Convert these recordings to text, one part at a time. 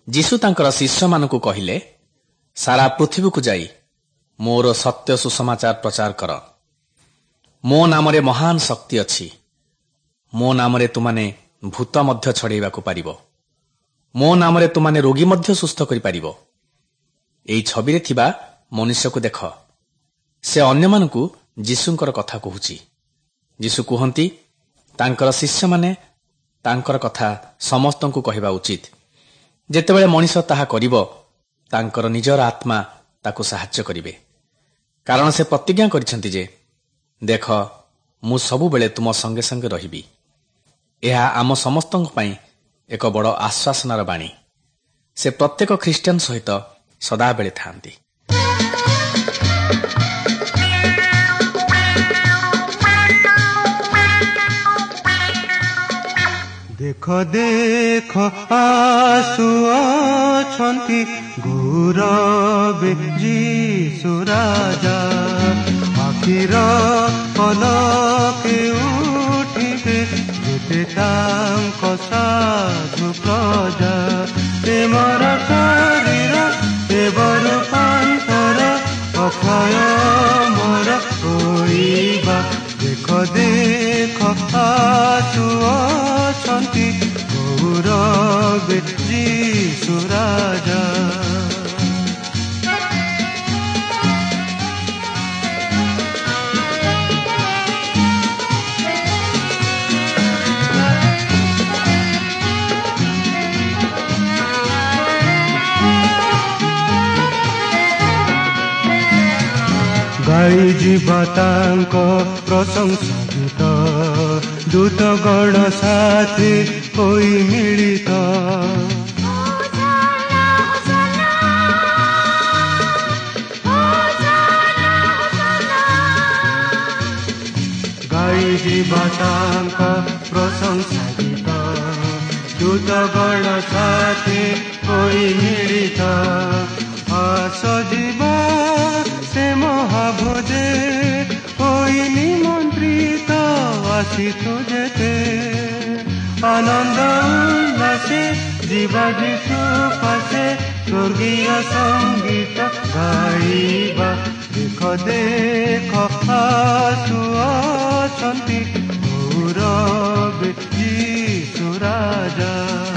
ଯୀଶୁ ତାଙ୍କର ଶିଷ୍ୟମାନଙ୍କୁ କହିଲେ, ସାରା ପୃଥିବୀକୁ ଯାଇ ମୋର ସତ୍ୟ ସୁସମାଚାର ପ୍ରଚାର କର। ମୋ ନାମରେ ମହାନ ଶକ୍ତି ଅଛି। ମୋ ନାମରେ ତୁମାନେ ଭୂତ ମଧ୍ୟ ଛଡ଼େଇବାକୁ ପାରିବ। ମୋ ନାମରେ ତୁମାନେ ରୋଗୀ ମଧ୍ୟ ସୁସ୍ଥ କରିପାରିବ। ଏହି ଛବିରେ ଥିବା ମନୁଷ୍ୟକୁ ଦେଖ। ସେ ଅନ୍ୟମାନଙ୍କୁ ଯୀଶୁଙ୍କର କଥା କହୁଛି। ଯୀଶୁ କୁହନ୍ତି, ତାଙ୍କର ଶିଷ୍ୟମାନେ ତାଙ୍କର କଥା ସମସ୍ତଙ୍କୁ କହିବା ଉଚିତ। ଯେତେବେଳେ ମଣିଷ ତାହା କରିବ, ତାଙ୍କର ନିଜର ଆତ୍ମା ତାକୁ ସାହାଯ୍ୟ କରିବେ। କାରଣ ସେ ପ୍ରତିଜ୍ଞା କରିଛନ୍ତି ଯେ, ଦେଖ, ମୁଁ ସବୁବେଳେ ତୁମ ସଙ୍ଗେ ସଙ୍ଗେ ରହିବି। ଏହା ଆମ ସମସ୍ତଙ୍କ ପାଇଁ ଏକ ବଡ଼ ଆଶ୍ୱାସନାର ବାଣୀ। ସେ ପ୍ରତ୍ୟେକ ଖ୍ରୀଷ୍ଟିଆନ ସହିତ ସଦାବେଳେ ଥାନ୍ତି। ଦେଖ ଦେଖ ଆସୁଅଛନ୍ତି ଗୌରବେ ଯୀଶୁ ରାଜା। ଆଖିର ପଲକେ ଉଠିବେ ଯେତେ ତାଙ୍କ ସାଧୁ ପ୍ରଜା। ପ୍ରେମର ଶରୀର ଦେବରୁ ପାନ୍ତର ଅକ୍ଷୟ ମୋର ହୋଇବା। ଦେଖ ଦେଖ ଆସୁଅଛନ୍ତି ଗୌରବେ ଯୀଶୁ ରାଜା। ଗାଇଯିବା ତାଙ୍କ ପ୍ରଶଂସା ଗୀତ, ଦୂତ ଗଣ ସାଥୀ ହୋଇ ମିଳିତ। ଗାଇଯିବା ତାଙ୍କ ପ୍ରଶଂସା ଗୀତ, ଦୂତ ଗଣ ସାଥୀ ହୋଇ ମିଳିତ। ସଜୀବ ସେ ମହାଭୋଜେ ହୋଇ ନିମନ୍ତ୍ରିତ ଆସିଛୁ ଯେତେ। ଆନନ୍ଦ ଉଲ୍ଲାସେ ଯିବା ଯୀଶୁ ପାଶେ, ସ୍ୱର୍ଗୀୟ ସଙ୍ଗୀତ ଗାଇବା। ଦେଖ ଦେଖ ଆସୁଅଛନ୍ତି ଗୌରବେ ଯୀଶୁ ରାଜା।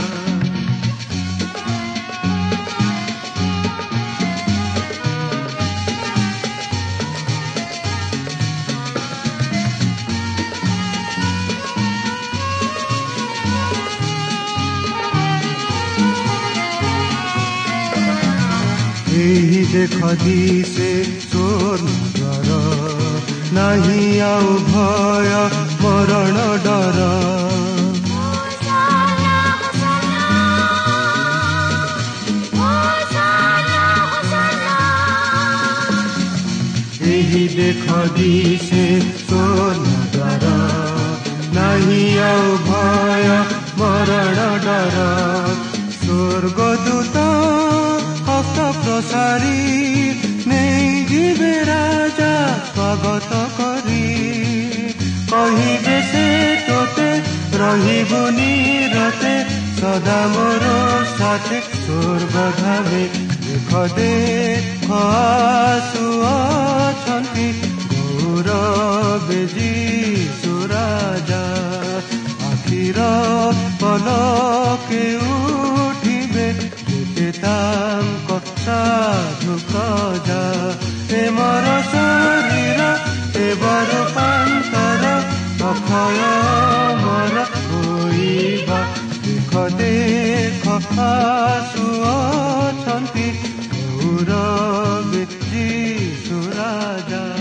ଏହି ଦେଖ ଦିଶେ ସ୍ୱର୍ଣ୍ଣଦ୍ୱାର, ନାହିଁ ଆଉ ଭୟ ମରଣ ଡର। ଏହି ଦେଖ ଦିଶେ ସ୍ୱର୍ଣ୍ଣଦ୍ୱାର, ନାହିଁ ଆଉ ଭୟ ମରଣ ଡର। ସ୍ୱର୍ଗଦୂତ ହସ୍ତ ପ୍ରସାରୀ ନେଇ ଯିବେ ରାଜା ସ୍ୱାଗତ କରି। କହିବେ ସେ ତୋତେ ରହିବୁ ନିରତେ, ସଦା ମୋର ସାଥେ ସ୍ୱର୍ଗଧାମେ। ଦେଖ ଦେଖ ଆସୁଅଛନ୍ତି ଗୌରବେ ଯୀଶୁ ରାଜା। ଆଖିର ପଲକେ ଉଠିବେ ଯେତେ ତାଙ୍କ ସାଧୁ ପ୍ରଜା। ପ୍ରେମର ଶରୀର ଦେବରୁ ପାନ୍ତର ଅକ୍ଷୟ ମୋର ହୋଇବା। ଦେଖ ଦେଖ ଆସୁଅଛନ୍ତି ଗୌରବେ ଯୀଶୁ ରାଜା।